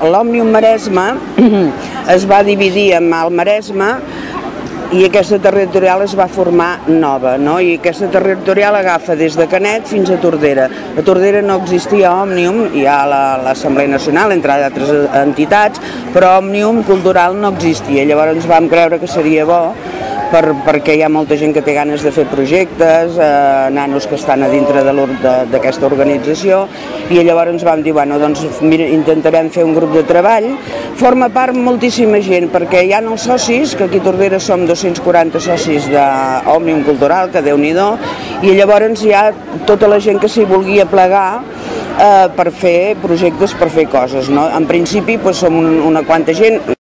l'Òmnium Maresme es va dividir en Alt Maresme i aquesta territorial es va formar nova, no? I aquesta territorial agafa des de Canet fins a Tordera. A Tordera no existia Òmnium, hi ha l'Assemblea Nacional, entre d'altres entitats, però Òmnium Cultural no existia. Llavors vam creure que seria bo perquè hi ha molta gent que té ganes de fer projectes, nanos que estan a dintre d'aquesta organització, i llavors vam dir, bueno, doncs mira, intentarem fer un grup de treball. Forma part moltíssima gent, perquè hi ha els socis, que aquí a Tordera som 240 socis d'Òmnium Cultural, que Déu-n'hi-do, i llavors hi ha tota la gent que s'hi vulgui aplegar per fer projectes, per fer coses, no? En principi som una quanta gent.